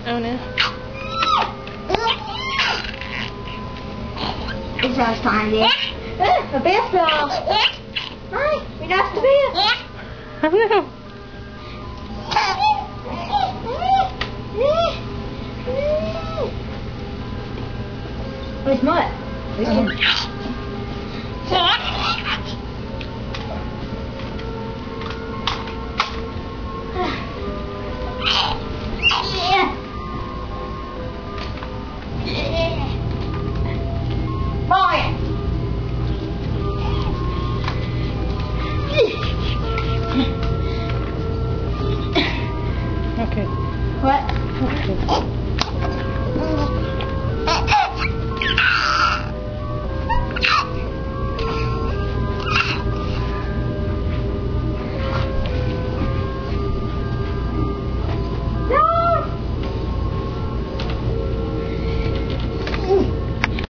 Oh no. It sounds fine, dear. A bear star. Hi, we lost the bear. Oh no. Where's Mutt? Okay. What? Okay.